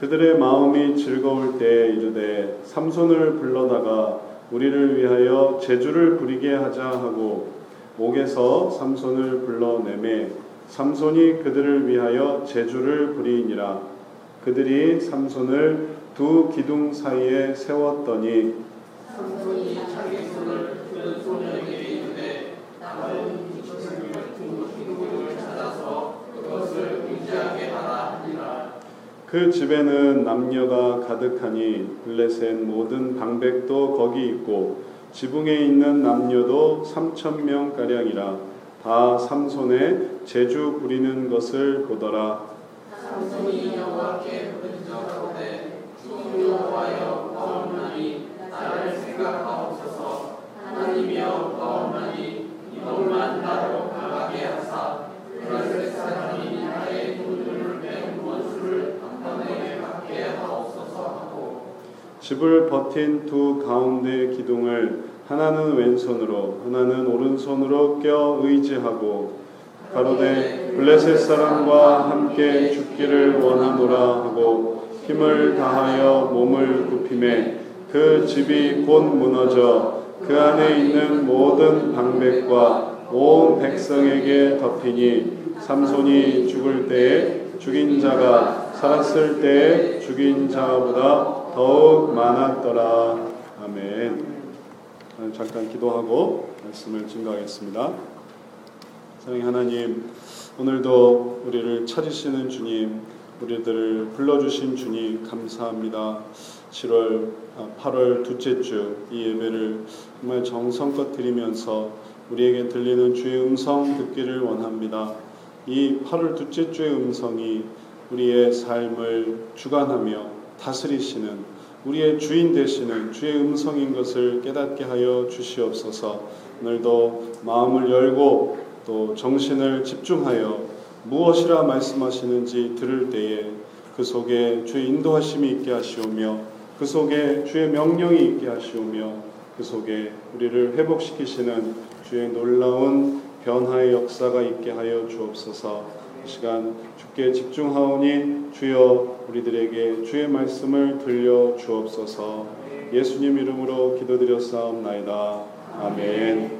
그들의 마음이 즐거울 때에 이르되 삼손을 불러다가 우리를 위하여 제주를 부리게 하자 하고 옥에서 삼손을 불러내매 삼손이 그들을 위하여 제주를 부리니라. 그들이 삼손을 두 기둥 사이에 세웠더니 삼손이 자기 손을 그 소녀에게 이르되 나는 두 기둥을 찾아서 그것을 의지하게 하라 하니라. 그 집에는 남녀가 가득하니 블레셋 모든 방백도 거기 있고 지붕에 있는 남녀도 3,000명가량이라. 다 삼손의 제주 부리는 것을 보더라. 삼손이 여호와께 부르짖어가로되 주 여호와여 가옵나니 나를 생각하옵소서. 하나님이여 가옵나니 이것만 나로 강하게 하사 블레셋 사람이 나의 눈을 뺀 원수를 단번에 갖게 하옵소서 하고 집을 버틴 두 가운데 기둥을 하나는 왼손으로 하나는 오른손으로 껴 의지하고 가로되 블레셋 사람과 함께 죽기를 원하노라 하고 힘을 다하여 몸을 굽히매 그 집이 곧 무너져 그 안에 있는 모든 방백과 온 백성에게 덮이니 삼손이 죽을 때에 죽인 자가 살았을 때에 죽인 자보다 더욱 많았더라. 아멘. 잠깐 기도하고 말씀을 증거하겠습니다. 사랑의 하나님, 오늘도 우리를 찾으시는 주님, 우리들을 불러주신 주님 감사합니다. 8월 둘째 주 이 예배를 정말 정성껏 드리면서 우리에게 들리는 주의 음성 듣기를 원합니다. 이 8월 둘째 주의 음성이 우리의 삶을 주관하며 다스리시는 우리의 주인 되시는 주의 음성인 것을 깨닫게 하여 주시옵소서. 오늘도 마음을 열고 또 정신을 집중하여 무엇이라 말씀하시는지 들을 때에 그 속에 주의 인도하심이 있게 하시오며 그 속에 주의 명령이 있게 하시오며 그 속에 우리를 회복시키시는 주의 놀라운 변화의 역사가 있게 하여 주옵소서. 이 시간 주께 집중하오니 주여 우리들에게 주의 말씀을 들려 주옵소서. 예수님 이름으로 기도드렸사옵나이다. 아멘.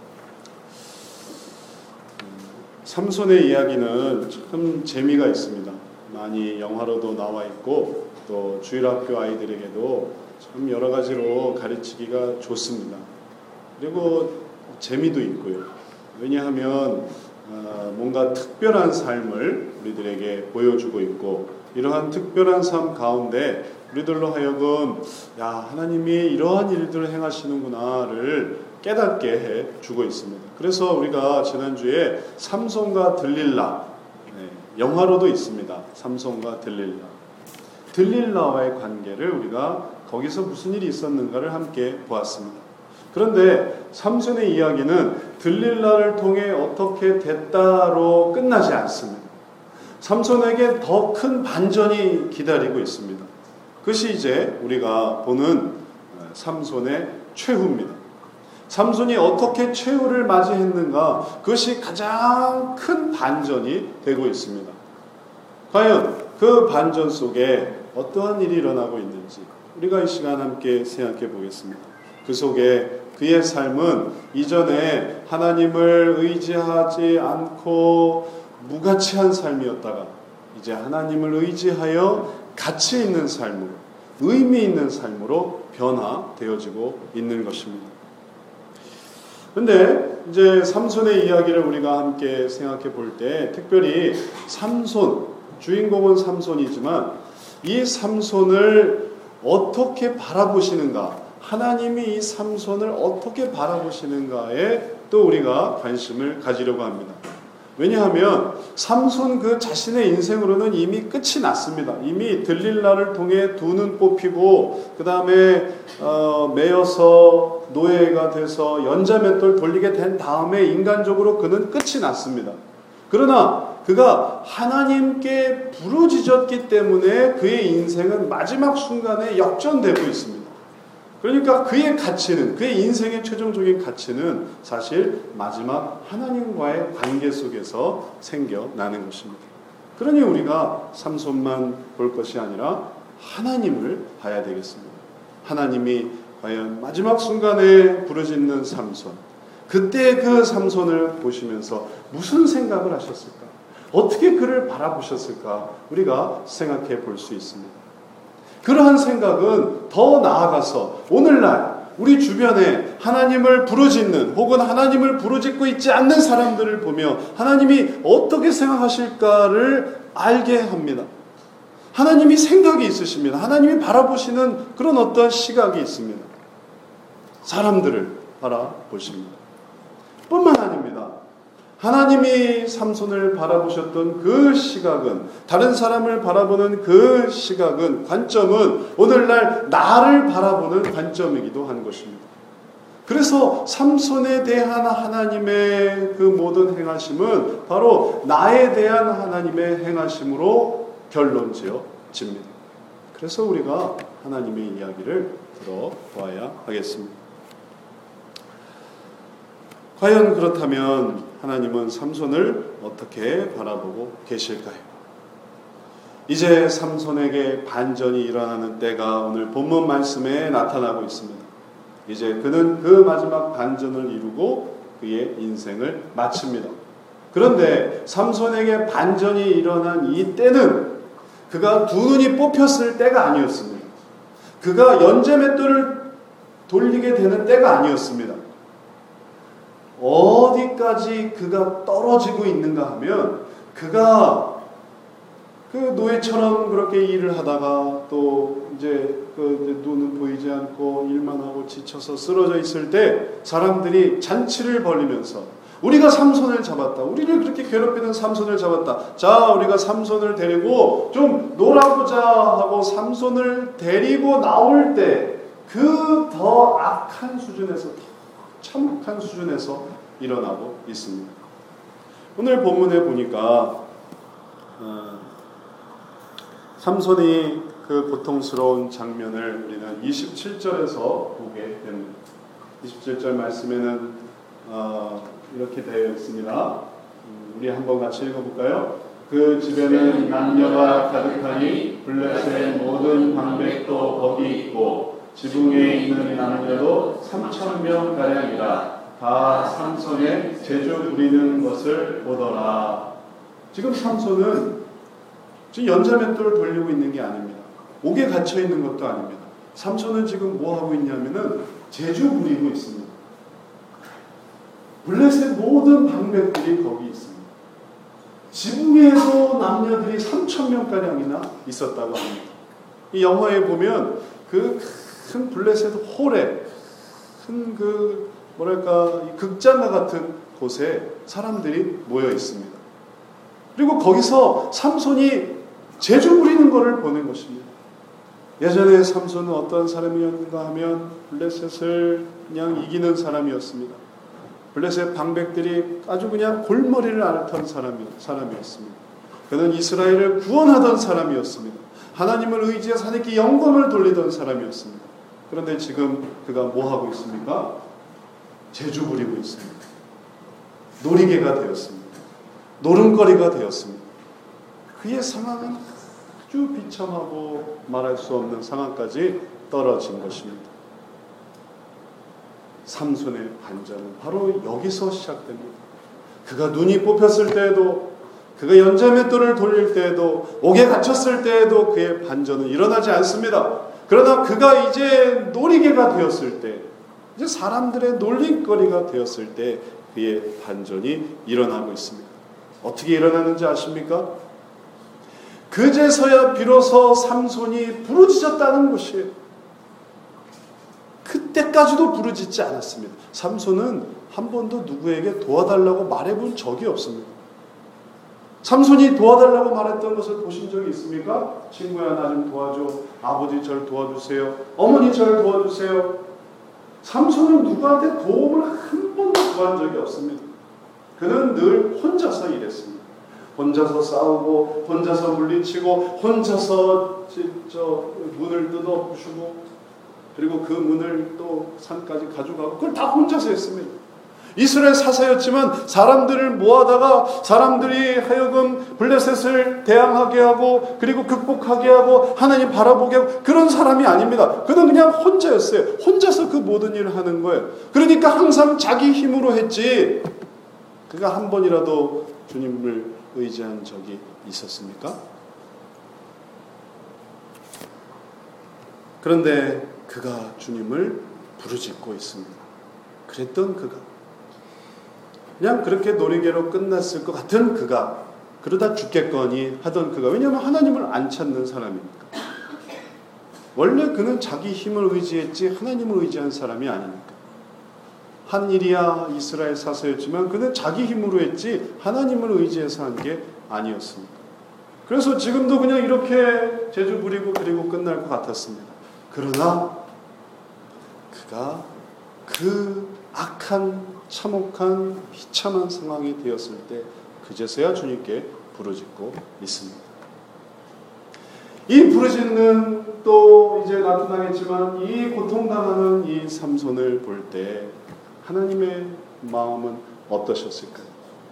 삼손의 이야기는 참 재미가 있습니다. 많이 영화로도 나와 있고 또 주일학교 아이들에게도 참 여러 가지로 가르치기가 좋습니다. 그리고 재미도 있고요. 왜냐하면 뭔가 특별한 삶을 우리들에게 보여주고 있고 이러한 특별한 삶 가운데 우리들로 하여금 하나님이 이러한 일들을 행하시는구나를 깨닫게 해주고 있습니다. 그래서 우리가 지난주에 삼손과 들릴라 영화로도 있습니다. 삼손과 들릴라와의 관계를 우리가 거기서 무슨 일이 있었는가를 함께 보았습니다. 그런데 삼손의 이야기는 들릴라를 통해 어떻게 됐다로 끝나지 않습니다. 삼손에게 더 큰 반전이 기다리고 있습니다. 그것이 이제 우리가 보는 삼손의 최후입니다. 삼손이 어떻게 최후를 맞이했는가, 그것이 가장 큰 반전이 되고 있습니다. 과연 그 반전 속에 어떠한 일이 일어나고 있는지 우리가 이 시간 함께 생각해 보겠습니다. 그 속에 그의 삶은 이전에 하나님을 의지하지 않고 무가치한 삶이었다가 이제 하나님을 의지하여 가치 있는 삶으로, 의미 있는 삶으로 변화되어지고 있는 것입니다. 그런데 이제 삼손의 이야기를 우리가 함께 생각해 볼 때 특별히 삼손, 주인공은 삼손이지만 이 삼손을 어떻게 바라보시는가, 하나님이 이 삼손을 어떻게 바라보시는가에 또 우리가 관심을 가지려고 합니다. 왜냐하면 삼손 그 자신의 인생으로는 이미 끝이 났습니다. 이미 들릴라를 통해 두 눈 뽑히고 그 다음에 매여서 노예가 돼서 연자맷돌 돌리게 된 다음에 인간적으로 그는 끝이 났습니다. 그러나 그가 하나님께 부르짖었기 때문에 그의 인생은 마지막 순간에 역전되고 있습니다. 그러니까 그의 가치는, 그의 인생의 최종적인 가치는 사실 마지막 하나님과의 관계 속에서 생겨나는 것입니다. 그러니 우리가 삼손만 볼 것이 아니라 하나님을 봐야 되겠습니다. 하나님이 과연 마지막 순간에 부르짖는 삼손, 그때 그 삼손을 보시면서 무슨 생각을 하셨을까? 어떻게 그를 바라보셨을까? 우리가 생각해 볼 수 있습니다. 그러한 생각은 더 나아가서 오늘날 우리 주변에 하나님을 부르짖는 혹은 하나님을 부르짖고 있지 않는 사람들을 보며 하나님이 어떻게 생각하실까를 알게 합니다. 하나님이 생각이 있으십니다. 하나님이 바라보시는 그런 어떤 시각이 있습니다. 사람들을 바라보십니다. 뿐만 아닙니다. 하나님이 삼손을 바라보셨던 그 시각은, 다른 사람을 바라보는 그 시각은, 관점은 오늘날 나를 바라보는 관점이기도 한 것입니다. 그래서 삼손에 대한 하나님의 그 모든 행하심은 바로 나에 대한 하나님의 행하심으로 결론지어집니다. 그래서 우리가 하나님의 이야기를 들어봐야 하겠습니다. 과연 그렇다면 하나님은 삼손을 어떻게 바라보고 계실까요? 이제 삼손에게 반전이 일어나는 때가 오늘 본문 말씀에 나타나고 있습니다. 이제 그는 그 마지막 반전을 이루고 그의 인생을 마칩니다. 그런데 삼손에게 반전이 일어난 이 때는 그가 두 눈이 뽑혔을 때가 아니었습니다. 그가 연재맷돌을 돌리게 되는 때가 아니었습니다. 어디까지 그가 떨어지고 있는가 하면 그가 그 노예처럼 그렇게 일을 하다가 또 이제 눈은 보이지 않고 일만 하고 지쳐서 쓰러져 있을 때 사람들이 잔치를 벌이면서 우리가 삼손을 잡았다. 우리를 그렇게 괴롭히는 삼손을 잡았다. 자, 우리가 삼손을 데리고 좀 놀아보자 하고 삼손을 데리고 나올 때 그 더 악한 수준에서, 더 참혹한 수준에서 일어나고 있습니다. 오늘 본문에 보니까 삼손이 그 고통스러운 장면을 우리는 27절에서 보게 됩니다. 27절 말씀에는 이렇게 되어 있습니다. 우리 한번 같이 읽어볼까요? 그 집에는 남녀가 가득하니 블레셋의 모든 방백도 거기 있고 지붕에 있는 남녀도 3,000명 가량이라 다 삼손의 제주 부리는 것을 보더라. 지금 삼손은 지금 연자맷돌을 돌리고 있는 게 아닙니다. 옥에 갇혀 있는 것도 아닙니다. 삼손은 지금 뭐 하고 있냐면은 제주 부리고 있습니다. 블레셋 모든 방백들이 거기 있습니다. 지붕에도 남녀들이 3,000명가량이나 있었다고 합니다. 이 영화에 보면 그 큰 블레셋 홀에 큰 그 뭐랄까 극장과 같은 곳에 사람들이 모여 있습니다. 그리고 거기서 삼손이 제주 부리는 것을 보는 것입니다. 예전에 삼손은 어떤 사람이었는가 하면 블레셋을 그냥 이기는 사람이었습니다. 블레셋 방백들이 아주 그냥 골머리를 앓던 사람이었습니다. 그는 이스라엘을 구원하던 사람이었습니다. 하나님을 의지해서 하나님께 영광을 돌리던 사람이었습니다. 그런데 지금 그가 뭐 하고 있습니까? 제주 부리고 있습니다. 놀이개가 되었습니다. 노름거리가 되었습니다. 그의 상황은 아주 비참하고 말할 수 없는 상황까지 떨어진 것입니다. 삼손의 반전은 바로 여기서 시작됩니다. 그가 눈이 뽑혔을 때에도, 그가 연자맷돌을 돌릴 때에도, 옥에 갇혔을 때에도 그의 반전은 일어나지 않습니다. 그러나 그가 이제 놀이개가 되었을 때, 이제 사람들의 놀림거리가 되었을 때 그의 반전이 일어나고 있습니다. 어떻게 일어나는지 아십니까? 그제서야 비로소 삼손이 부르짖었다는 것이에요. 그때까지도 부르짖지 않았습니다. 삼손은 한 번도 누구에게 도와달라고 말해본 적이 없습니다. 삼손이 도와달라고 말했던 것을 보신 적이 있습니까? 친구야, 나 좀 도와줘. 아버지 절 도와주세요. 어머니 절 도와주세요. 삼손은 누구한테 도움을 한 번도 구한 적이 없습니다. 그는 늘 혼자서 일했습니다. 혼자서 싸우고, 혼자서 물리치고, 혼자서 문을 뜯어 부수고, 그리고 그 문을 또 산까지 가져가고, 그걸 다 혼자서 했습니다. 이스라엘 사사였지만 사람들을 모아다가 사람들이 하여금 블레셋을 대항하게 하고 그리고 극복하게 하고 하나님 바라보게 하고 그런 사람이 아닙니다. 그는 그냥 혼자였어요. 혼자서 그 모든 일을 하는 거예요. 그러니까 항상 자기 힘으로 했지 그가 한 번이라도 주님을 의지한 적이 있었습니까? 그런데 그가 주님을 부르짖고 있습니다. 그랬던 그가 그냥 그렇게 놀이개로 끝났을 것 같은 그가 그러다 죽겠거니 하던 그가 왜냐하면 하나님을 안 찾는 사람이니까. 원래 그는 자기 힘을 의지했지 하나님을 의지한 사람이 아니니까. 한일이야 이스라엘 사사였지만 그는 자기 힘으로 했지 하나님을 의지해서 한 게 아니었습니다. 그래서 지금도 그냥 이렇게 재주 부리고 그리고 끝날 것 같았습니다. 그러나 그가 그 악한 참혹한 비참한 상황이 되었을 때 그제서야 주님께 부르짖고 있습니다. 이 부르짖는 또 이제 나타나겠지만 이 고통당하는 이 삼손을 볼 때 하나님의 마음은 어떠셨을까요?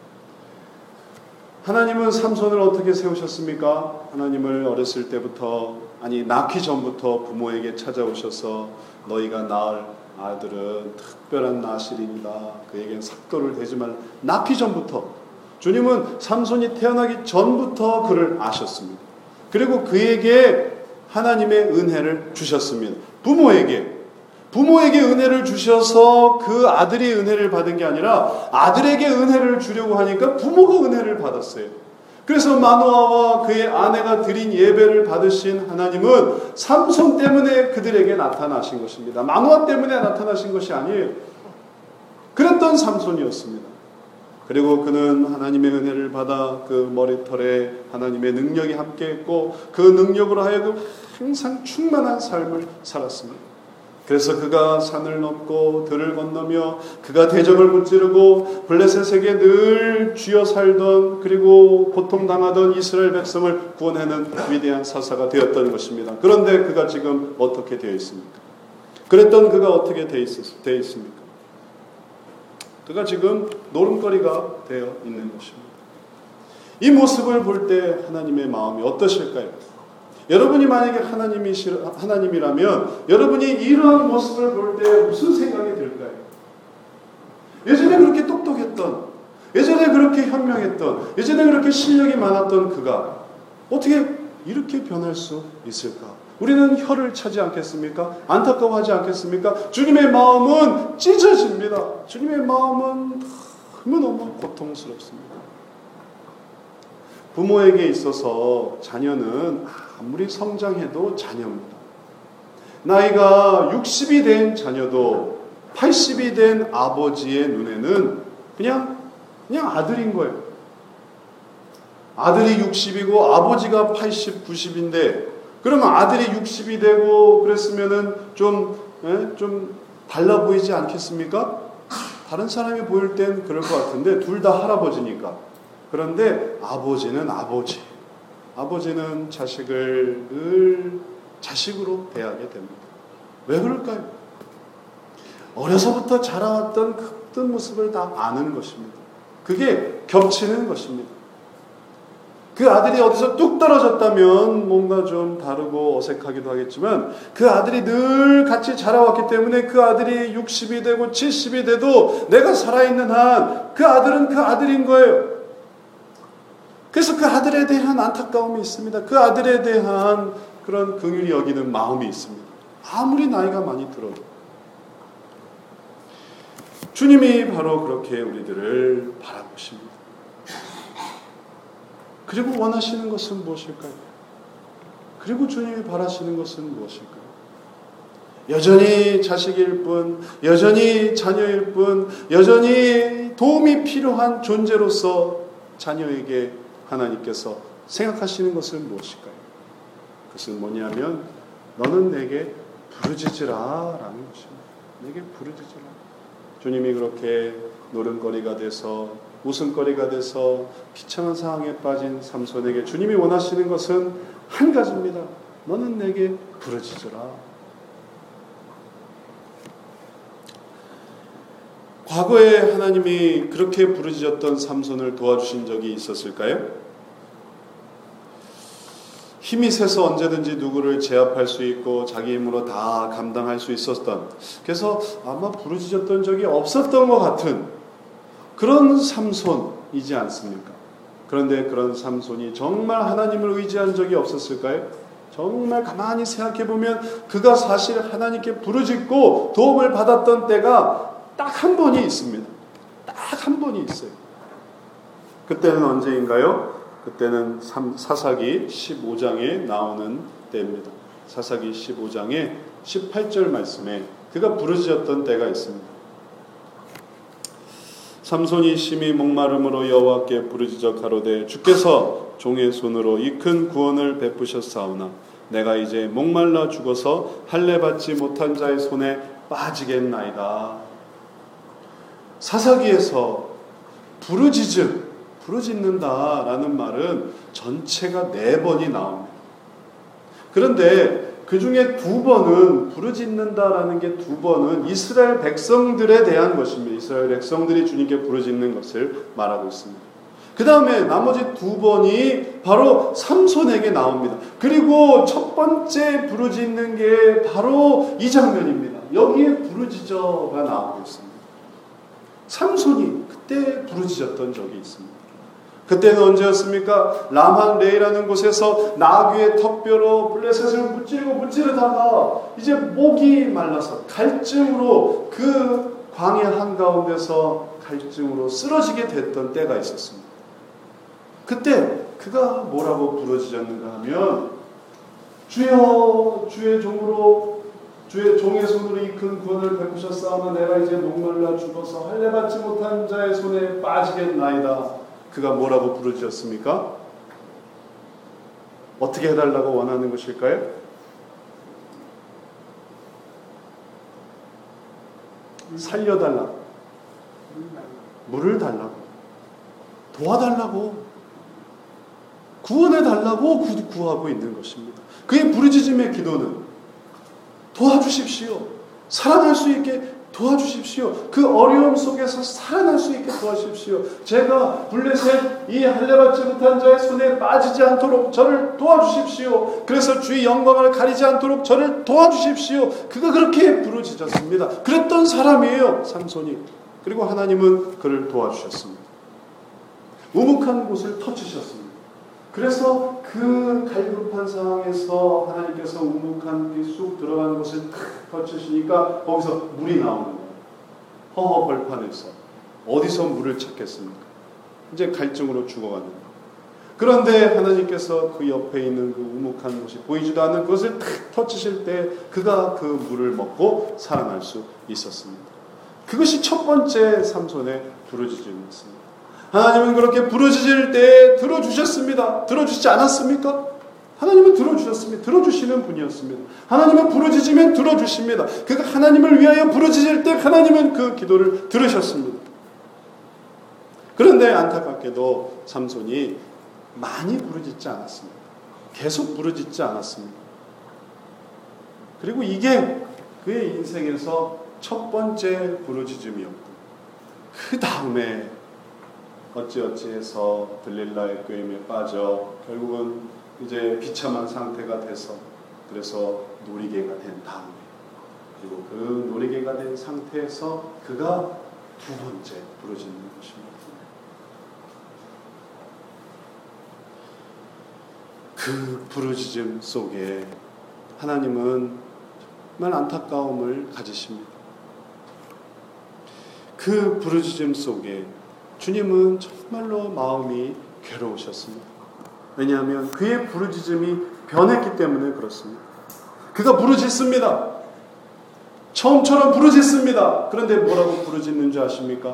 하나님은 삼손을 어떻게 세우셨습니까? 하나님을 어렸을 때부터 낳기 전부터 부모에게 찾아오셔서 너희가 낳을 아들은 특별한 나실이다. 그에겐 삭도를 대지 말라. 낳기 전부터 주님은 삼손이 태어나기 전부터 그를 아셨습니다. 그리고 그에게 하나님의 은혜를 주셨습니다. 부모에게 은혜를 주셔서 그 아들이 은혜를 받은 게 아니라 아들에게 은혜를 주려고 하니까 부모가 은혜를 받았어요. 그래서 마노아와 그의 아내가 드린 예배를 받으신 하나님은 삼손 때문에 그들에게 나타나신 것입니다. 마노아 때문에 나타나신 것이 아니에요. 그랬던 삼손이었습니다. 그리고 그는 하나님의 은혜를 받아 그 머리털에 하나님의 능력이 함께했고 그 능력으로 하여금 항상 충만한 삶을 살았습니다. 그래서 그가 산을 넘고 들을 건너며 그가 대적을 무찌르고 블레셋에게 늘 쥐어 살던 그리고 고통당하던 이스라엘 백성을 구원하는 위대한 사사가 되었던 것입니다. 그런데 그가 지금 어떻게 되어 있습니까? 그랬던 그가 어떻게 되어 있습니까? 그가 지금 노름거리가 되어 있는 것입니다. 이 모습을 볼 때 하나님의 마음이 어떠실까요? 여러분이 만약에 하나님이라면 여러분이 이러한 모습을 볼 때 무슨 생각이 들까요? 예전에 그렇게 똑똑했던, 예전에 그렇게 현명했던, 예전에 그렇게 실력이 많았던 그가 어떻게 이렇게 변할 수 있을까? 우리는 혀를 차지 않겠습니까? 안타까워하지 않겠습니까? 주님의 마음은 찢어집니다. 주님의 마음은 너무너무 고통스럽습니다. 부모에게 있어서 자녀는 아무리 성장해도 자녀입니다. 나이가 60이 된 자녀도 80이 된 아버지의 눈에는 그냥 아들인 거예요. 아들이 60이고 아버지가 80, 90인데 그러면 아들이 60이 되고 그랬으면은 좀 달라 보이지 않겠습니까? 다른 사람이 보일 땐 그럴 것 같은데 둘 다 할아버지니까. 그런데 아버지는 자식을 늘 자식으로 대하게 됩니다. 왜 그럴까요? 어려서부터 자라왔던 그 모습을 다 아는 것입니다. 그게 겹치는 것입니다. 그 아들이 어디서 뚝 떨어졌다면 뭔가 좀 다르고 어색하기도 하겠지만 그 아들이 늘 같이 자라왔기 때문에 그 아들이 60이 되고 70이 돼도 내가 살아있는 한 그 아들은 그 아들인 거예요. 그래서 그 아들에 대한 안타까움이 있습니다. 그 아들에 대한 그런 긍휼히 여기는 마음이 있습니다. 아무리 나이가 많이 들어도. 주님이 바로 그렇게 우리들을 바라보십니다. 그리고 원하시는 것은 무엇일까요? 그리고 주님이 바라시는 것은 무엇일까요? 여전히 자식일 뿐, 여전히 자녀일 뿐, 여전히 도움이 필요한 존재로서 자녀에게 하나님께서 생각하시는 것은 무엇일까요? 그것은 뭐냐면 너는 내게 부르짖으라 라는 것입니다. 내게 부르짖으라. 주님이 그렇게 노름거리가 돼서 웃음거리가 돼서 비참한 상황에 빠진 삼손에게 주님이 원하시는 것은 한 가지입니다. 너는 내게 부르짖으라. 과거에 하나님이 그렇게 부르짖었던 삼손을 도와주신 적이 있었을까요? 힘이 세서 언제든지 누구를 제압할 수 있고 자기 힘으로 다 감당할 수 있었던, 그래서 아마 부르짖었던 적이 없었던 것 같은 그런 삼손이지 않습니까? 그런데 그런 삼손이 정말 하나님을 의지한 적이 없었을까요? 정말 가만히 생각해보면 그가 사실 하나님께 부르짖고 도움을 받았던 때가 딱 한 번이 있습니다. 딱 한 번이 있어요. 그때는 언제인가요? 그때는 사사기 15장에 나오는 때입니다. 사사기 15장의 18절 말씀에 그가 부르짖었던 때가 있습니다. 삼손이 심히 목마름으로 여호와께 부르짖어 가로되 주께서 종의 손으로 이 큰 구원을 베푸셨사오나 내가 이제 목말라 죽어서 할례 받지 못한 자의 손에 빠지겠나이다. 사사기에서 부르짖는다라는 말은 전체가 4번이 나옵니다. 그런데 그 중에 2번은 부르짖는다라는 게 2번은 이스라엘 백성들에 대한 것입니다. 이스라엘 백성들이 주님께 부르짖는 것을 말하고 있습니다. 그 다음에 나머지 2번이 바로 삼손에게 나옵니다. 그리고 첫 번째 부르짖는 게 바로 이 장면입니다. 여기에 부르짖어가 나오고 있습니다. 삼손이 그때 부르짖었던 적이 있습니다. 그때는 언제였습니까? 라만레이라는 곳에서 나귀의 턱뼈로 블레셋을 무찌르다가 이제 목이 말라서 갈증으로 그 광야 한가운데서 갈증으로 쓰러지게 됐던 때가 있었습니다. 그때 그가 뭐라고 부르짖었는가 하면 주여 주의 종으로 주의 종의 손으로 이 큰 구원을 베푸셨사오나 내가 이제 목말라 죽어서 할례 받지 못한 자의 손에 빠지겠나이다. 그가 뭐라고 부르짖었습니까? 어떻게 해달라고 원하는 것일까요? 살려달라고, 물을 달라고, 도와달라고, 구원해달라고 구하고 있는 것입니다. 그의 부르짖음의 기도는 도와주십시오. 살아날 수 있게 도와주십시오. 그 어려움 속에서 살아날 수 있게 도와주십시오. 제가 블레셋 이 할례받지 못한 자의 손에 빠지지 않도록 저를 도와주십시오. 그래서 주의 영광을 가리지 않도록 저를 도와주십시오. 그가 그렇게 부르짖었습니다. 그랬던 사람이에요, 삼손이. 그리고 하나님은 그를 도와주셨습니다. 우묵한 곳을 터치셨습니다. 그래서 그 갈급한 상황에서 하나님께서 우묵한 게 쑥 들어가는 곳을 탁 터치시니까 거기서 물이 나오는 거예요. 허허 벌판에서. 어디서 물을 찾겠습니까? 이제 갈증으로 죽어가는 거예요. 그런데 하나님께서 그 옆에 있는 그 우묵한 곳이 보이지도 않는 그것을 탁 터치실 때 그가 그 물을 먹고 살아날 수 있었습니다. 그것이 첫 번째 삼손의 부르짖음이었습니다. 하나님은 그렇게 부르짖을 때 들어주셨습니다. 들어주시지 않았습니까? 하나님은 들어주셨습니다. 들어주시는 분이었습니다. 하나님은 부르짖으면 들어주십니다. 그가 하나님을 위하여 부르짖을 때 하나님은 그 기도를 들으셨습니다. 그런데 안타깝게도 삼손이 많이 부르짖지 않았습니다. 계속 부르짖지 않았습니다. 그리고 이게 그의 인생에서 첫 번째 부르짖음이었고 그 다음에 어찌어찌해서 들릴라의 꾀임에 빠져 결국은 이제 비참한 상태가 돼서 그래서 노리개가 된 다음에 그리고 그 노리개가 된 상태에서 그가 두 번째 부르짖는 것입니다. 그 부르짖음 속에 하나님은 정말 안타까움을 가지십니다. 그 부르짖음 속에 주님은 정말로 마음이 괴로우셨습니다. 왜냐하면 그의 부르짖음이 변했기 때문에 그렇습니다. 그가 부르짖습니다. 처음처럼 부르짖습니다. 그런데 뭐라고 부르짖는 줄 아십니까?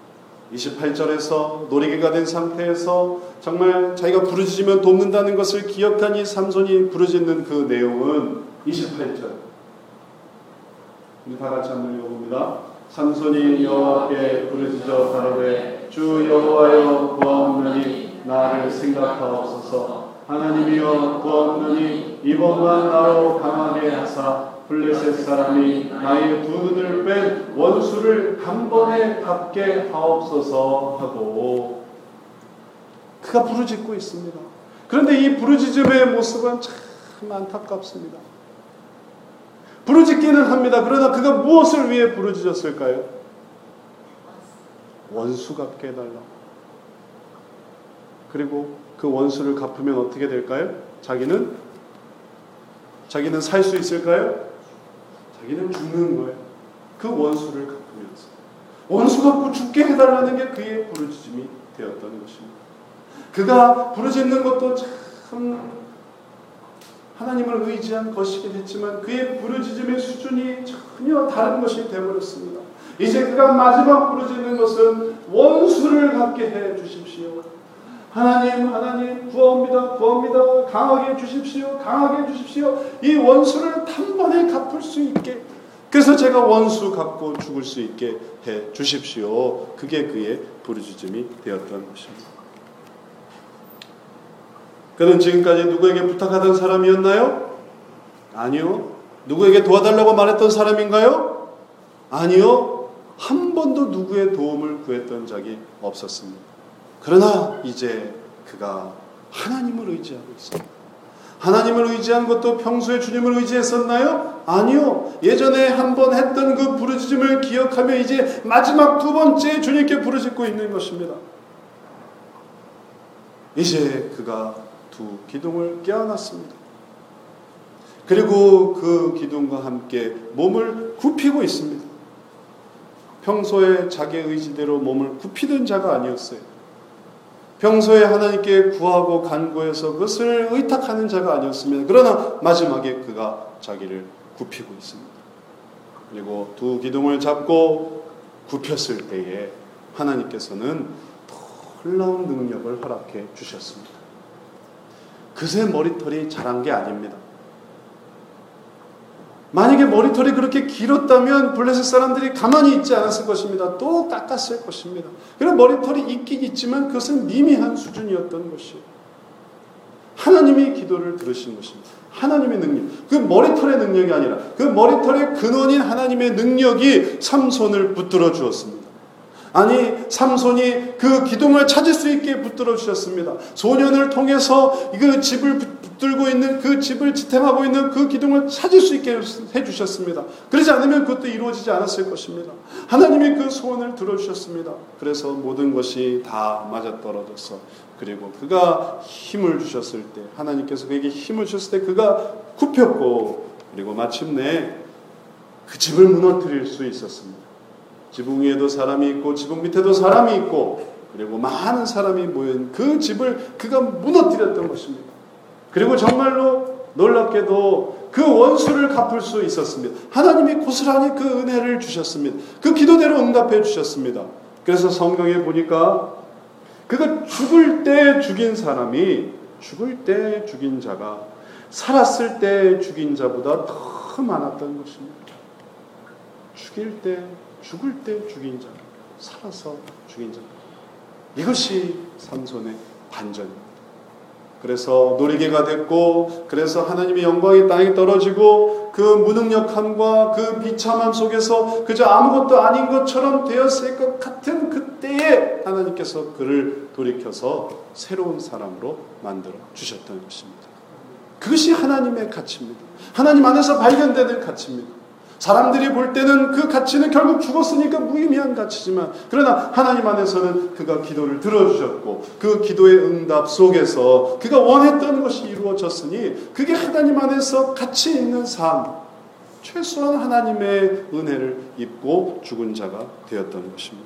28절에서 노리개가 된 상태에서 정말 자기가 부르짖으면 돕는다는 것을 기억한 이 삼손이 부르짖는 그 내용은 28절. 우리 다 같이 한번 읽어봅니다. 삼손이 여호와께 부르짖어 가로되 주 여호와여 구하옵나니 나를 생각하옵소서. 하나님이여 구하옵나니 이번만 나로 강하게 하사 블레셋 사람이 나의 두 눈을 뺀 원수를 한 번에 갚게 하옵소서 하고 그가 부르짖고 있습니다. 그런데 이 부르짖음의 모습은 참 안타깝습니다. 부르짖기는 합니다. 그러나 그가 무엇을 위해 부르짖었을까요? 원수 갚게 해달라. 그리고 그 원수를 갚으면 어떻게 될까요? 자기는 살 수 있을까요? 자기는 죽는 거예요. 그 원수를 갚으면서. 원수 갚고 죽게 해달라는 게 그의 부르짖음이 되었던 것입니다. 그가 부르짖는 것도 참 하나님을 의지한 것이긴 했지만 그의 부르짖음의 수준이 전혀 다른 것이 되어버렸습니다. 이제 그가 마지막 부르짖는 것은 원수를 갚게 해 주십시오. 하나님 구하옵니다. 강하게 해주십시오. 강하게 해주십시오. 이 원수를 단번에 갚을 수 있게, 그래서 제가 원수 갚고 죽을 수 있게 해 주십시오. 그게 그의 부르짖음이 되었던 것입니다. 그는 지금까지 누구에게 부탁하던 사람이었나요? 아니요. 누구에게 도와달라고 말했던 사람인가요? 아니요. 한 번도 누구의 도움을 구했던 적이 없었습니다. 그러나 이제 그가 하나님을 의지하고 있습니다. 하나님을 의지한 것도 평소에 주님을 의지했었나요? 아니요. 예전에 한번 했던 그 부르짖음을 기억하며 이제 마지막 두 번째 주님께 부르짖고 있는 것입니다. 이제 그가 두 기둥을 껴안았습니다. 그리고 그 기둥과 함께 몸을 굽히고 있습니다. 평소에 자기의 의지대로 몸을 굽히던 자가 아니었어요. 평소에 하나님께 구하고 간구해서 그것을 의탁하는 자가 아니었습니다. 그러나 마지막에 그가 자기를 굽히고 있습니다. 그리고 두 기둥을 잡고 굽혔을 때에 하나님께서는 놀라운 능력을 허락해 주셨습니다. 그새 머리털이 자란 게 아닙니다. 만약에 머리털이 그렇게 길었다면 블레셋 사람들이 가만히 있지 않았을 것입니다. 또 깎았을 것입니다. 그런 머리털이 있긴 있지만 그것은 미미한 수준이었던 것이에요. 하나님이 기도를 들으신 것입니다. 하나님의 능력, 그 머리털의 능력이 아니라 그 머리털의 근원인 하나님의 능력이 삼손을 붙들어 주었습니다. 아니, 삼손이 그 기둥을 찾을 수 있게 붙들어 주셨습니다. 소년을 통해서 그 집을 붙들고 있는, 그 집을 지탱하고 있는 그 기둥을 찾을 수 있게 해주셨습니다. 그러지 않으면 그것도 이루어지지 않았을 것입니다. 하나님이 그 소원을 들어주셨습니다. 그래서 모든 것이 다 맞아떨어져서, 그리고 그가 힘을 주셨을 때, 하나님께서 그에게 힘을 주셨을 때 그가 굽혔고, 그리고 마침내 그 집을 무너뜨릴 수 있었습니다. 지붕 위에도 사람이 있고 지붕 밑에도 사람이 있고 그리고 많은 사람이 모인 그 집을 그가 무너뜨렸던 것입니다. 그리고 정말로 놀랍게도 그 원수를 갚을 수 있었습니다. 하나님이 고스란히 그 은혜를 주셨습니다. 그 기도대로 응답해 주셨습니다. 그래서 성경에 보니까 그가 죽을 때 죽인 사람이, 죽을 때 죽인 자가 살았을 때 죽인 자보다 더 많았던 것입니다. 죽을 때 죽인 자, 살아서 죽인 자. 이것이 삼손의 반전입니다. 그래서 노리개가 됐고, 그래서 하나님의 영광이 땅에 떨어지고, 그 무능력함과 그 비참함 속에서 그저 아무것도 아닌 것처럼 되었을 것 같은 그때에 하나님께서 그를 돌이켜서 새로운 사람으로 만들어 주셨던 것입니다. 그것이 하나님의 가치입니다. 하나님 안에서 발견되는 가치입니다. 사람들이 볼 때는 그 가치는 결국 죽었으니까 무의미한 가치지만, 그러나 하나님 안에서는 그가 기도를 들어주셨고 그 기도의 응답 속에서 그가 원했던 것이 이루어졌으니 그게 하나님 안에서 가치 있는 삶, 최소한 하나님의 은혜를 입고 죽은 자가 되었던 것입니다.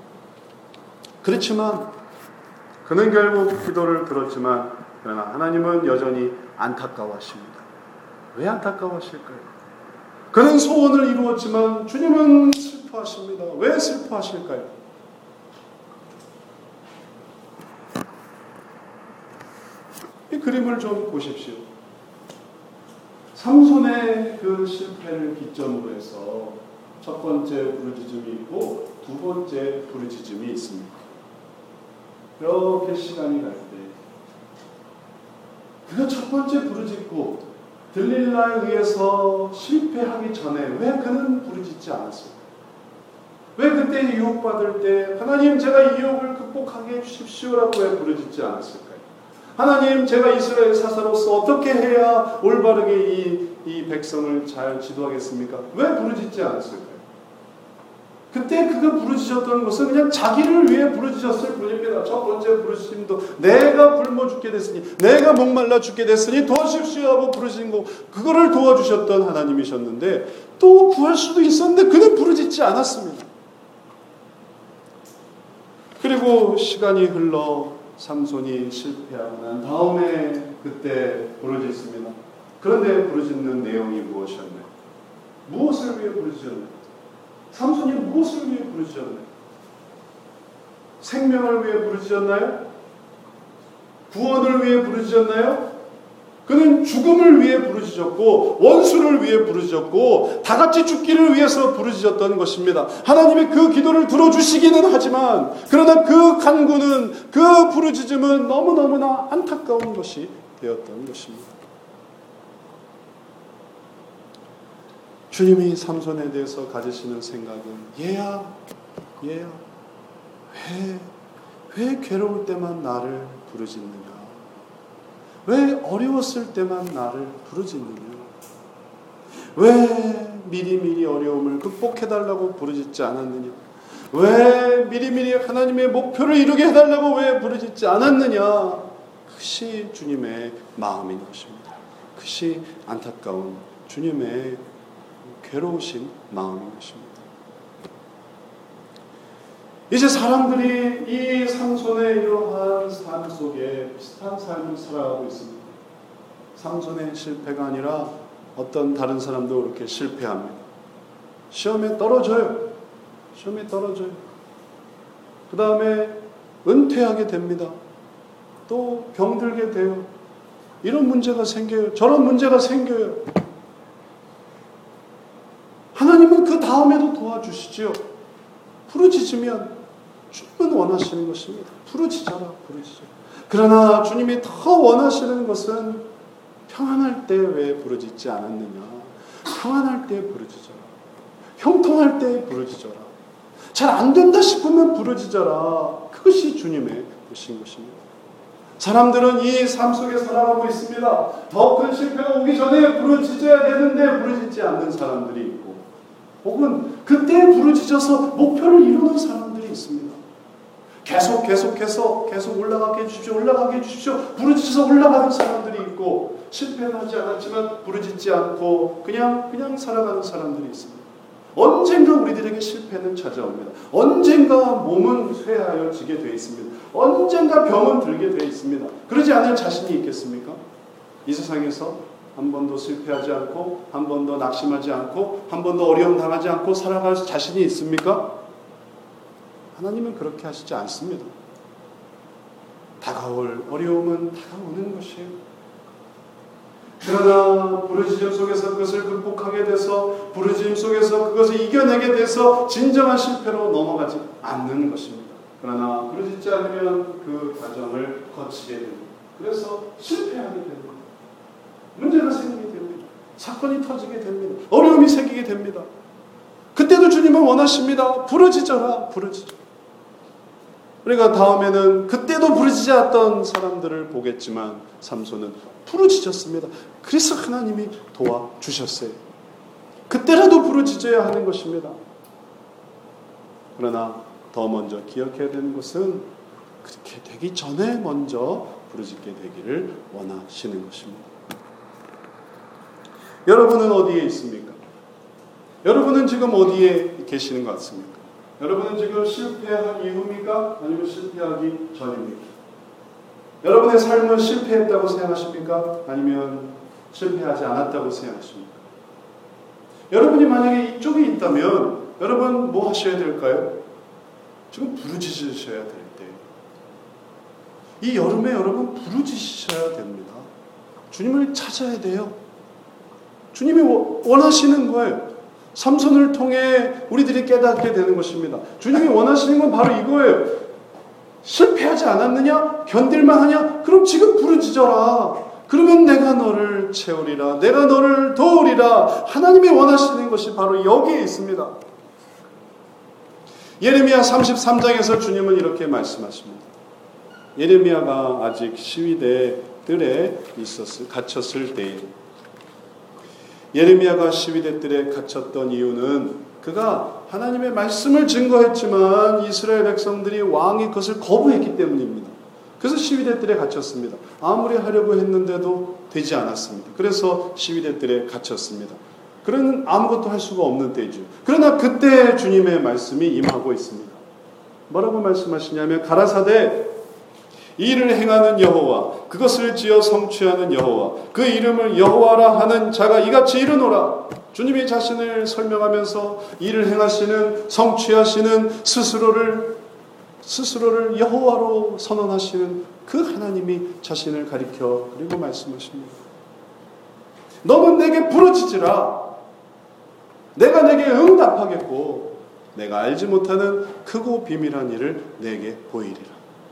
그렇지만 그는 결국 기도를 들었지만, 그러나 하나님은 여전히 안타까워하십니다. 왜 안타까워하실까요? 그는 소원을 이루었지만 주님은 슬퍼하십니다. 왜 슬퍼하실까요? 이 그림을 좀 보십시오. 삼손의 그 실패를 기점으로 해서 첫 번째 부르짖음이 있고 두 번째 부르짖음이 있습니다. 이렇게 시간이 갈 때 그가 첫 번째 부르짖고 들릴라에 의해서 실패하기 전에 왜 그는 부르짖지 않았을까? 왜 그때 유혹받을 때 하나님 제가 이 유혹을 극복하게 해주십시오라고 왜 부르짖지 않았을까요? 하나님 제가 이스라엘 사사로서 어떻게 해야 올바르게 이 백성을 잘 지도하겠습니까? 왜 부르짖지 않았을까요? 그때 그가 부르짖었던 것은 그냥 자기를 위해 부르짖었을 뿐입니다. 첫 번째 부르짖음도 내가 굶어 죽게 됐으니 내가 목말라 죽게 됐으니 도와주십시오 하고 부르짖은 거 그거를 도와주셨던 하나님이셨는데 또 구할 수도 있었는데 그는 부르짖지 않았습니다. 그리고 시간이 흘러 삼손이 실패하고 난 다음에 그때 부르짖습니다. 그런데 부르짖는 내용이 무엇이었나요? 무엇을 위해 부르짖었나요? 삼손이 무엇을 위해 부르짖었나요? 생명을 위해 부르짖었나요? 구원을 위해 부르짖었나요? 그는 죽음을 위해 부르짖었고 원수를 위해 부르짖었고 다 같이 죽기를 위해서 부르짖었던 것입니다. 하나님의 그 기도를 들어주시기는 하지만 그러나 그 간구는 그 부르짖음은 너무너무나 안타까운 것이 되었던 것입니다. 주님이 삼손에 대해서 가지시는 생각은 얘야 왜 괴로울 때만 나를 부르짖느냐? 왜 어려웠을 때만 나를 부르짖느냐? 왜 미리미리 어려움을 극복해달라고 부르짖지 않았느냐? 왜 미리미리 하나님의 목표를 이루게 해달라고 왜 부르짖지 않았느냐? 그것이 주님의 마음인 것입니다. 그것이 안타까운 주님의 괴로우신 마음인 것입니다. 이제 사람들이 이 삼손의 이러한 삶 속에 비슷한 삶을 살아가고 있습니다. 삼손의 실패가 아니라 어떤 다른 사람도 그렇게 실패합니다. 시험에 떨어져요. 그 다음에 은퇴하게 됩니다. 또 병들게 돼요. 이런 문제가 생겨요. 저런 문제가 생겨요. 하나님은 그 다음에도 도와주시지요. 부르짖으면 주님은 원하시는 것입니다. 부르짖어라. 그러나 주님이 더 원하시는 것은 평안할 때 왜 부르짖지 않았느냐. 평안할 때 부르짖어라. 형통할 때 부르짖어라. 잘 안 된다 싶으면 부르짖어라. 그것이 주님의 뜻인 것입니다. 사람들은 이 삶 속에 살아가고 있습니다. 더 큰 실패가 오기 전에 부르짖어야 되는데 부르짖지 않는 사람들이 있고 혹은 그때 부르짖어서 목표를 이루는 사람들이 있습니다. 계속 올라가게 해주십시오. 부르짖어서 올라가는 사람들이 있고 실패는 하지 않았지만 부르짖지 않고 그냥 살아가는 사람들이 있습니다. 언젠가 우리들에게 실패는 찾아옵니다. 언젠가 몸은 쇠하여 지게 되어 있습니다. 언젠가 병은 들게 되어 있습니다. 그러지 않을 자신이 있겠습니까? 이 세상에서 한 번도 실패하지 않고 한 번도 낙심하지 않고 한 번도 어려움 당하지 않고 살아갈 자신이 있습니까? 하나님은 그렇게 하시지 않습니다. 다가올 어려움은 다가오는 것이에요. 그러나 부르짖음 속에서 그것을 극복하게 돼서 부르짖음 속에서 그것을 이겨내게 돼서 진정한 실패로 넘어가지 않는 것입니다. 그러나 부르짖지 않으면 그 과정을 거치게 됩니다. 그래서 실패하게 됩니다. 문제가 생기게 됩니다. 사건이 터지게 됩니다. 어려움이 생기게 됩니다. 그때도 주님은 원하십니다. 부르짖어라. 우리가 다음에는 그때도 부르짖지 않았던 사람들을 보겠지만 삼손은 부르짖었습니다. 그래서 하나님이 도와주셨어요. 그때라도 부르짖어야 하는 것입니다. 그러나 더 먼저 기억해야 되는 것은 그렇게 되기 전에 먼저 부르짖게 되기를 원하시는 것입니다. 여러분은 어디에 있습니까? 여러분은 지금 어디에 계시는 것 같습니까? 여러분은 지금 실패한 이후입니까? 아니면 실패하기 전입니까? 여러분의 삶은 실패했다고 생각하십니까? 아니면 실패하지 않았다고 생각하십니까? 여러분이 만약에 이쪽에 있다면 여러분 뭐 하셔야 될까요? 지금 부르짖으셔야 될 때. 이 여름에 여러분 부르짖으셔야 됩니다. 주님을 찾아야 돼요. 주님이 원하시는 거예요. 삼손을 통해 우리들이 깨닫게 되는 것입니다. 주님이 원하시는 건 바로 이거예요. 실패하지 않았느냐? 견딜만 하냐? 그럼 지금 부르짖어라. 그러면 내가 너를 채우리라. 내가 너를 도우리라. 하나님이 원하시는 것이 바로 여기에 있습니다. 예레미야 33장에서 주님은 이렇게 말씀하십니다. 예레미야가 아직 시위대 뜰에 갇혔을 때에, 예레미야가 시위대 뜰에 갇혔던 이유는 그가 하나님의 말씀을 증거했지만 이스라엘 백성들이 왕이 그것을 거부했기 때문입니다. 그래서 시위대 뜰에 갇혔습니다. 아무리 하려고 했는데도 되지 않았습니다. 그래서 시위대 뜰에 갇혔습니다. 그런 아무것도 할 수가 없는 때죠. 그러나 그때 주님의 말씀이 임하고 있습니다. 뭐라고 말씀하시냐면 가라사대 이를 행하는 여호와, 그것을 지어 성취하는 여호와, 그 이름을 여호와라 하는 자가 이같이 이르노라. 주님이 자신을 설명하면서 일을 행하시는, 성취하시는 스스로를 여호와로 선언하시는 그 하나님이 자신을 가리켜 그리고 말씀하십니다. 너는 내게 부르짖으라. 내가 내게 응답하겠고 내가 알지 못하는 크고 비밀한 일을 내게 보이리라.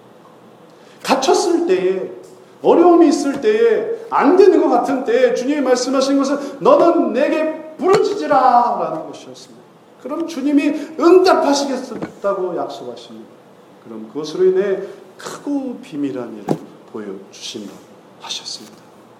갇혔을 때에, 어려움이 있을 때에, 안 되는 것 같은 때에 주님이 말씀하신 것은 너는 내게 부르짖으라 라는 것이었습니다. 그럼 주님이 응답하시겠다고 약속하십니다. 그럼 그것으로 인해 크고 비밀한 일을 보여주신다 하셨습니다.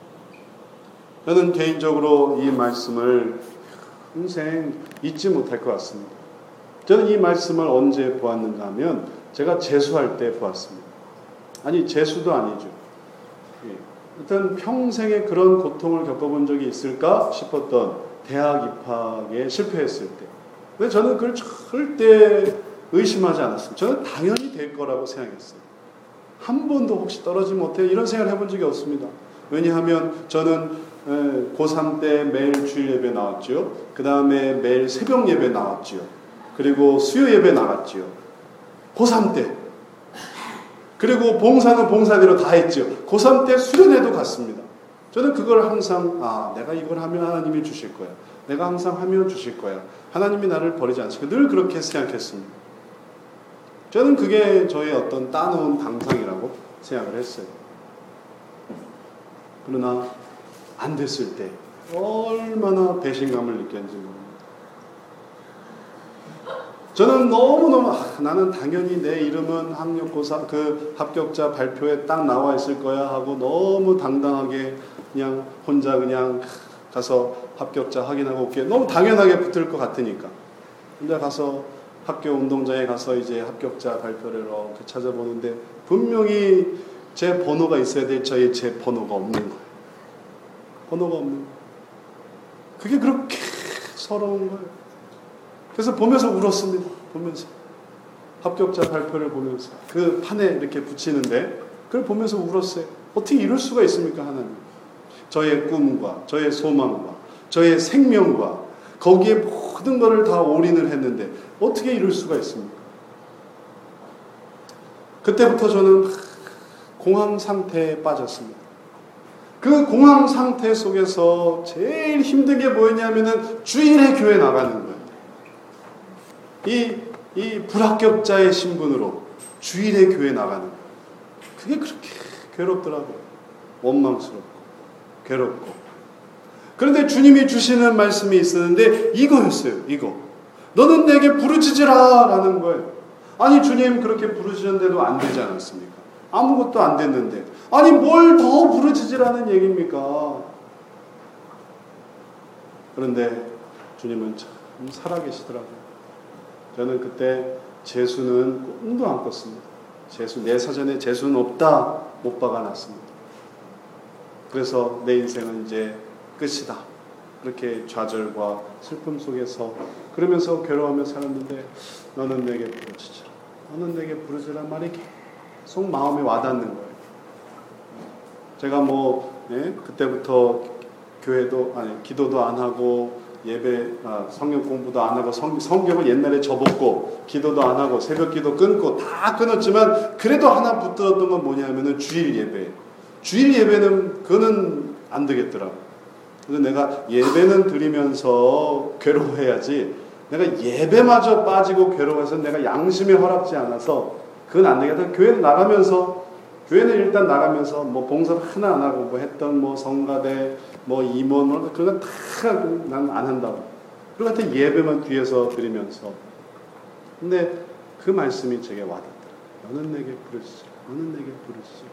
저는 개인적으로 이 말씀을 평생 잊지 못할 것 같습니다. 저는 이 말씀을 언제 보았는가 하면 제가 재수할 때 보았습니다. 아니, 재수도 아니죠. 일단 평생에 그런 고통을 겪어본 적이 있을까 싶었던 대학 입학에 실패했을 때. 근데 저는 그걸 절대 의심하지 않았습니다. 저는 당연히 될 거라고 생각했어요. 한 번도 혹시 떨어지지 못해 이런 생각을 해본 적이 없습니다. 왜냐하면 저는 고3 때 매일 주일 예배 나왔죠. 그 다음에 매일 새벽 예배 나왔죠. 그리고 수요 예배 나갔죠. 고3 때. 그리고 봉사는 봉사대로 다 했죠. 고3 때 수련회도 갔습니다. 저는 그걸 항상 내가 이걸 하면 하나님이 주실 거야. 내가 항상 하면 주실 거야. 하나님이 나를 버리지 않으실 거야. 늘 그렇게 생각했습니다. 저는 그게 저의 어떤 따놓은 당상이라고 생각을 했어요. 그러나 안 됐을 때 얼마나 배신감을 느꼈는지 모릅니다. 저는 너무너무 나는 당연히 내 이름은 학력고사 그 합격자 발표에 딱 나와 있을 거야 하고 너무 당당하게 그냥 혼자 그냥 가서 합격자 확인하고 올게. 너무 당연하게 붙을 것 같으니까. 근데 가서 학교 운동장에 가서 이제 합격자 발표를 이렇게 찾아보는데 분명히 제 번호가 있어야 될 제 번호가 없는 거예요. 번호가 없는 거예요. 그게 그렇게 서러운 거예요. 그래서 보면서 울었습니다. 보면서 합격자 발표를 보면서 그 판에 이렇게 붙이는데 그걸 보면서 울었어요. 어떻게 이럴 수가 있습니까, 하나님? 저의 꿈과 저의 소망과 저의 생명과 거기에 모든 것을 다 올인을 했는데 어떻게 이럴 수가 있습니까? 그때부터 저는 공황 상태에 빠졌습니다. 그 공황 상태 속에서 제일 힘든 게 뭐였냐면은 주일에 교회 나가는 거예요. 이 불합격자의 신분으로 주일에 교회 나가는 거예요. 그게 그렇게 괴롭더라고요. 원망스럽고 괴롭고. 그런데 주님이 주시는 말씀이 있었는데 이거였어요. 이거. 너는 내게 부르짖으라 라는 거예요. 아니, 주님 그렇게 부르짖는데도 안 되지 않았습니까? 아무것도 안 됐는데. 아니, 뭘 더 부르짖으라는 얘기입니까? 그런데 주님은 참 살아계시더라고요. 저는 그때 재수는 꿈도 안 꿨습니다. 내 사전에 재수는 없다 못 박아놨습니다. 그래서 내 인생은 이제 끝이다. 그렇게 좌절과 슬픔 속에서 그러면서 괴로워하며 살았는데 너는 내게 부르짖으라. 너는 내게 부르짖으란 말이 계속 마음에 와닿는 거예요. 제가 그때부터 기도도 안 하고 성경 공부도 안 하고 성경을 옛날에 접었고 기도도 안 하고 새벽 기도 끊고 다 끊었지만 그래도 하나 붙들었던 건 뭐냐면은 주일 예배. 주일 예배는 그거는 안 되겠더라고. 그래서 내가 예배는 드리면서 괴로워해야지. 내가 예배마저 빠지고 괴로워해서 내가 양심에 허락지 않아서 그건 안 되겠다. 교회 나가면서 교회는 일단 나가면서 뭐 봉사를 하나 안 하고 뭐 했던 뭐 성가대 뭐 임원 뭐 그런 거 다 난 안 한다고. 그런 것 같은 예배만 뒤에서 드리면서. 근데 그 말씀이 제게 와닿더라. 너는 내게 부르짖으라. 너는 내게 부르짖으라.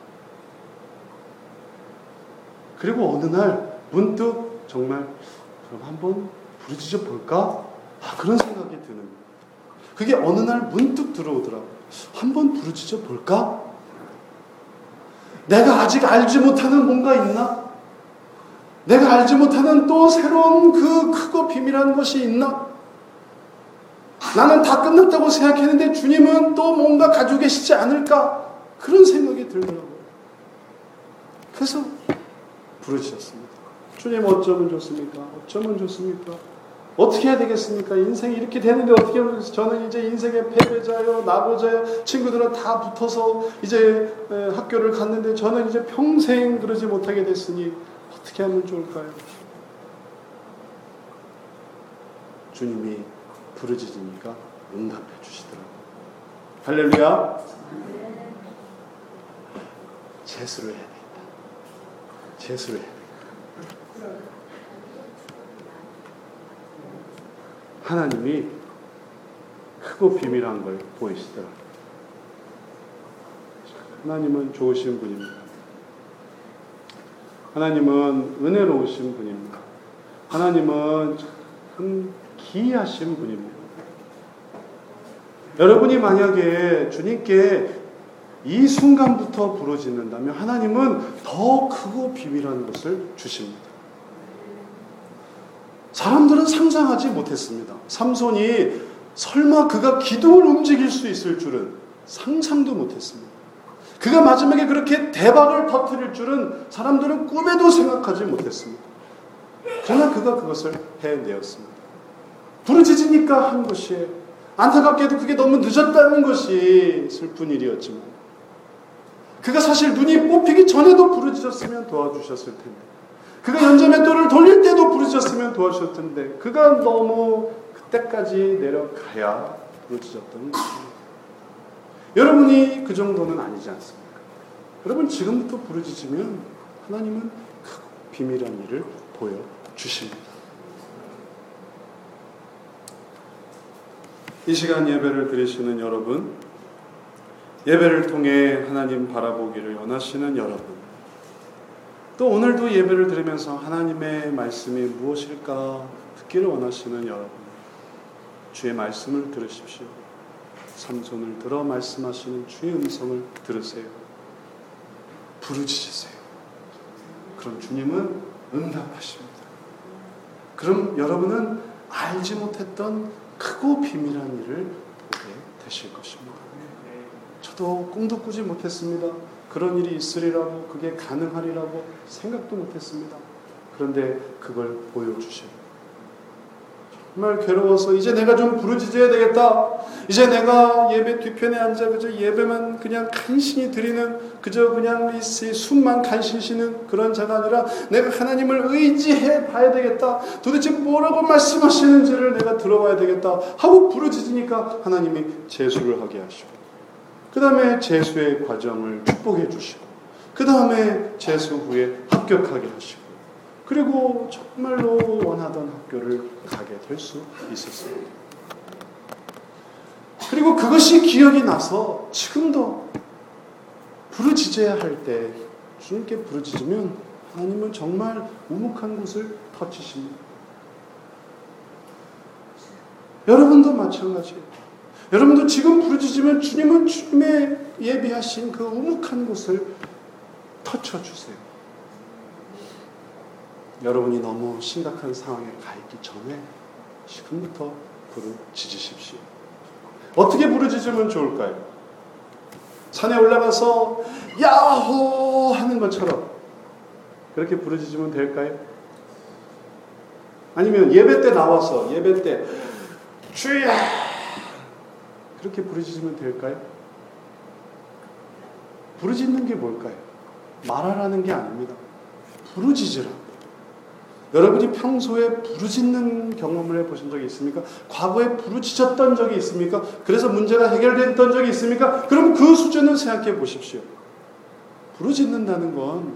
그리고 어느 날 문득 정말 그럼 한번 부르짖어 볼까? 그런 생각이 드는 거예요. 그게 어느 날 문득 들어오더라고요. 한번 부르짖어 볼까? 내가 아직 알지 못하는 뭔가 있나? 내가 알지 못하는 또 새로운 그 크고 비밀한 것이 있나? 나는 다 끝났다고 생각했는데 주님은 또 뭔가 가지고 계시지 않을까? 그런 생각이 들더라고요. 그래서 부르짖었습니다. 주님 어쩌면 좋습니까? 어쩌면 좋습니까? 어떻게 해야 되겠습니까? 인생이 이렇게 되는데 어떻게 하면 저는 이제 인생의 패배자요, 나고자요, 친구들은 다 붙어서 이제 학교를 갔는데 저는 이제 평생 그러지 못하게 됐으니 어떻게 하면 좋을까요? 주님이 부르짖으니까 응답해 주시더라고요. 할렐루야. 재수를 해야 되겠다. 재수를 해야 되겠다. 하나님이 크고 비밀한 걸 보이시더라고요. 하나님은 좋으신 분입니다. 하나님은 은혜로우신 분입니다. 하나님은 참 기이하신 분입니다. 여러분이 만약에 주님께 이 순간부터 부르짖는다면 하나님은 더 크고 비밀한 것을 주십니다. 사람들은 상상하지 못했습니다. 삼손이 설마 그가 기둥을 움직일 수 있을 줄은 상상도 못했습니다. 그가 마지막에 그렇게 대박을 터뜨릴 줄은 사람들은 꿈에도 생각하지 못했습니다. 그러나 그가 그것을 해내었습니다. 부르짖으니까 한 것이에요. 안타깝게도 그게 너무 늦었다는 것이 슬픈 일이었지만 그가 사실 눈이 뽑히기 전에도 부르짖었으면 도와주셨을 텐데 그가 연자맷돌을 돌릴 때도 부르짖었으면 도와주셨을 텐데 그가 너무 그때까지 내려가야 부르짖었던 것입니다. 여러분이 그 정도는 아니지 않습니까? 여러분 지금부터 부르짖으면 하나님은 크고 비밀한 일을 보여주십니다. 이 시간 예배를 드리시는 여러분, 예배를 통해 하나님 바라보기를 원하시는 여러분, 또 오늘도 예배를 드리면서 하나님의 말씀이 무엇일까 듣기를 원하시는 여러분, 주의 말씀을 들으십시오. 삼손을 들어 말씀하시는 주의 음성을 들으세요. 부르짖으세요. 그럼 주님은 응답하십니다. 그럼 여러분은 알지 못했던 크고 비밀한 일을 보게 되실 것입니다. 저도 꿈도 꾸지 못했습니다. 그런 일이 있으리라고, 그게 가능하리라고 생각도 못했습니다. 그런데 그걸 보여주셔요. 정말 괴로워서 이제 내가 좀 부르짖어야 되겠다. 이제 내가 예배 뒤편에 앉아 그저 예배만 그냥 간신히 드리는, 그저 그냥 이 숨만 간신히 쉬는 그런 자가 아니라 내가 하나님을 의지해 봐야 되겠다. 도대체 뭐라고 말씀하시는지를 내가 들어봐야 되겠다 하고 부르짖으니까 하나님이 재수를 하게 하시고, 그 다음에 재수의 과정을 축복해 주시고, 그 다음에 재수 후에 합격하게 하시고, 그리고 정말로 원하던 학교를 가게 될 수 있었어요. 그리고 그것이 기억이 나서 지금도 부르짖어야 할 때 주님께 부르짖으면 하나님은 정말 우묵한 곳을 터치십니다. 여러분도 마찬가지예요. 여러분도 지금 부르짖으면 주님은 주님의 예비하신 그 우묵한 곳을 터쳐주세요. 여러분이 너무 심각한 상황에 가 있기 전에 지금부터 부르짖으십시오. 어떻게 부르짖으면 좋을까요? 산에 올라가서 야호 하는 것처럼 그렇게 부르짖으면 될까요? 아니면 예배 때 나와서 예배 때 주야 그렇게 부르짖으면 될까요? 부르짖는 게 뭘까요? 말하라는 게 아닙니다. 부르짖으라. 여러분이 평소에 부르짖는 경험을 해보신 적이 있습니까? 과거에 부르짖었던 적이 있습니까? 그래서 문제가 해결됐던 적이 있습니까? 그럼 그 수준을 생각해 보십시오. 부르짖는다는 건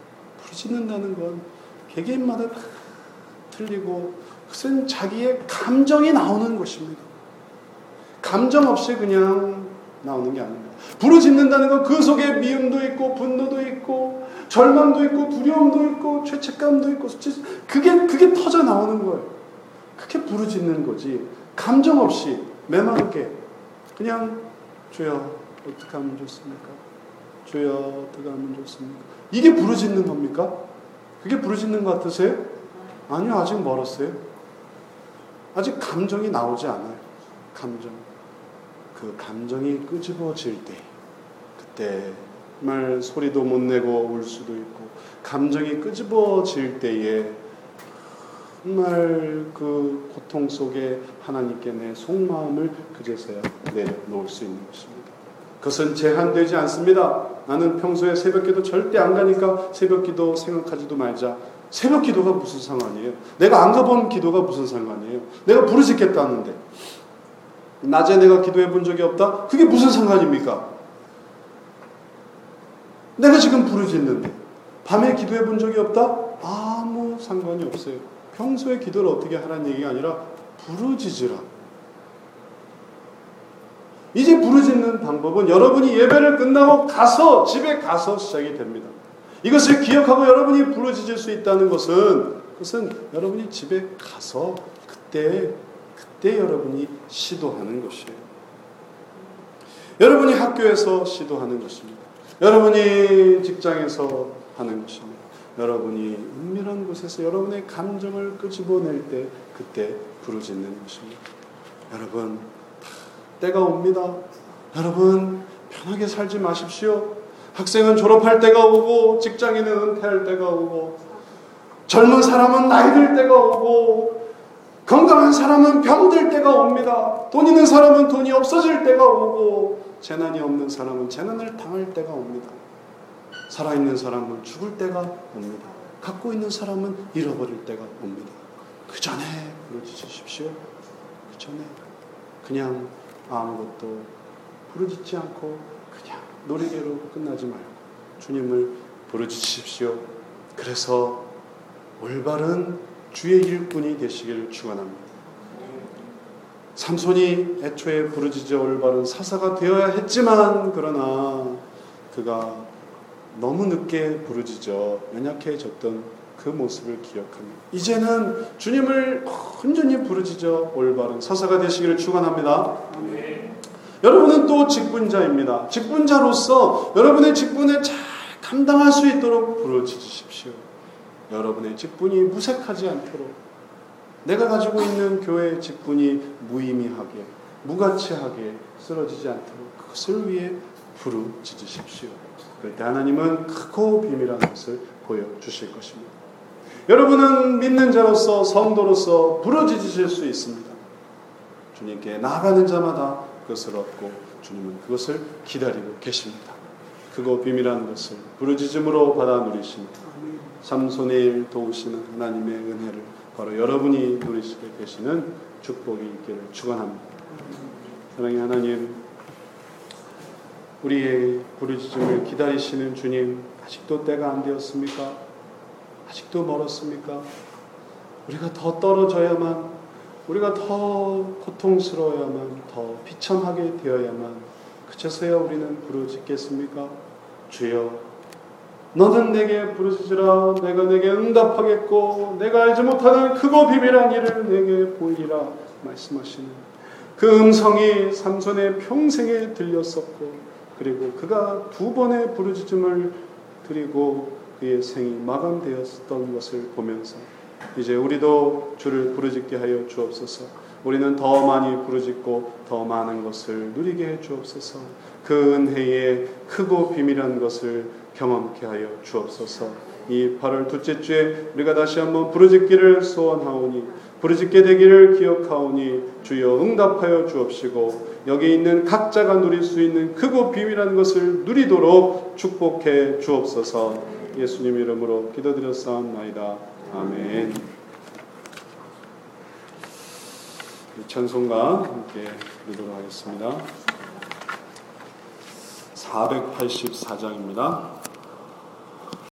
개개인마다 틀리고 그것은 자기의 감정이 나오는 것입니다. 감정 없이 그냥 나오는 게 아닙니다. 부르짖는다는 건 그 속에 미움도 있고 분노도 있고 절망도 있고 두려움도 있고 죄책감도 있고 그게 터져 나오는 거예요. 그게 부르짖는 거지. 감정 없이 메마르게 그냥 주여 어떻게 하면 좋습니까? 주여 어떻게 하면 좋습니까? 이게 부르짖는 겁니까? 그게 부르짖는 것 같으세요? 아니요, 아직 멀었어요. 아직 감정이 나오지 않아요. 그 감정이 끄집어질 때, 그때 정말 소리도 못 내고 울 수도 있고, 감정이 끄집어질 때에 정말 그 고통 속에 하나님께 내 속마음을 그제서야 내려놓을 수 있는 것입니다. 그것은 제한되지 않습니다. 나는 평소에 새벽기도 절대 안 가니까 새벽기도 생각하지도 말자. 새벽기도가 무슨 상관이에요? 내가 안 가본 기도가 무슨 상관이에요? 내가 부르짖겠다는데 낮에 내가 기도해 본 적이 없다? 그게 무슨 상관입니까? 내가 지금 부르짖는데 밤에 기도해 본 적이 없다? 아무 상관이 없어요. 평소에 기도를 어떻게 하라는 얘기가 아니라 부르짖으라. 이제 부르짖는 방법은 여러분이 예배를 끝나고 집에 가서 시작이 됩니다. 이것을 기억하고 여러분이 부르짖을 수 있다는 그것은 여러분이 집에 가서 그때 여러분이 시도하는 것이에요. 여러분이 학교에서 시도하는 것입니다. 여러분이 직장에서 하는 것입니다. 여러분이 은밀한 곳에서 여러분의 감정을 끄집어낼 때 그때 부르짖는 것입니다. 여러분 때가 옵니다. 여러분 편하게 살지 마십시오. 학생은 졸업할 때가 오고 직장인은 은퇴할 때가 오고 젊은 사람은 나이 들 때가 오고 건강한 사람은 병들 때가 옵니다. 돈 있는 사람은 돈이 없어질 때가 오고 재난이 없는 사람은 재난을 당할 때가 옵니다. 살아있는 사람은 죽을 때가 옵니다. 갖고 있는 사람은 잃어버릴 때가 옵니다. 그 전에 부르짖으십시오. 그 전에 그냥 아무것도 부르짖지 않고 그냥 놀이개로 끝나지 말고 주님을 부르짖으십시오. 그래서 올바른 주의 일꾼이 되시기를 축원합니다. 삼손이 애초에 부르짖어 올바른 사사가 되어야 했지만 그러나 그가 너무 늦게 부르짖어 연약해졌던 그 모습을 기억합니다. 이제는 주님을 온전히 부르짖어 올바른 사사가 되시기를 축원합니다. 여러분은 또 직분자입니다. 직분자로서 여러분의 직분을 잘 감당할 수 있도록 부르짖으십시오. 여러분의 직분이 무색하지 않도록 내가 가지고 있는 교회의 직분이 무의미하게 무가치하게 쓰러지지 않도록 그것을 위해 부르짖으십시오. 그때 하나님은 크고 비밀한 것을 보여주실 것입니다. 여러분은 믿는 자로서 성도로서 부르짖으실 수 있습니다. 주님께 나아가는 자마다 그것을 얻고 주님은 그것을 기다리고 계십니다. 크고 비밀한 것을 부르짖음으로 받아 누리십니다. 삼손의 일 도우시는 하나님의 은혜를 바로 여러분이 누리시게 되시는 축복이 있기를 축원합니다. 사랑의 하나님, 우리의 부르짖음을 기다리시는 주님, 아직도 때가 안 되었습니까? 아직도 멀었습니까? 우리가 더 떨어져야만, 우리가 더 고통스러워야만, 더 비참하게 되어야만 그제서야 우리는 부르짖겠습니까? 주여, 너는 내게 부르짖으라. 내가 내게 응답하겠고 내가 알지 못하는 크고 비밀한 일을 내게 보이리라 말씀하시는 그 음성이 삼손의 평생에 들렸었고, 그리고 그가 2번의 부르짖음을 드리고 그의 생이 마감되었던 것을 보면서 이제 우리도 주를 부르짖게 하여 주옵소서. 우리는 더 많이 부르짖고 더 많은 것을 누리게 해 주옵소서. 그 은혜의 크고 비밀한 것을 경험케 하여 주옵소서. 이 8월 둘째 주에 우리가 다시 한번 부르짖기를 소원하오니, 부르짖게 되기를 기억하오니 주여 응답하여 주옵시고 여기 있는 각자가 누릴 수 있는 크고 비밀한 것을 누리도록 축복해 주옵소서. 예수님 이름으로 기도드렸사옵나이다. 아멘. 찬송가 함께 부르도록 하겠습니다. 484장입니다.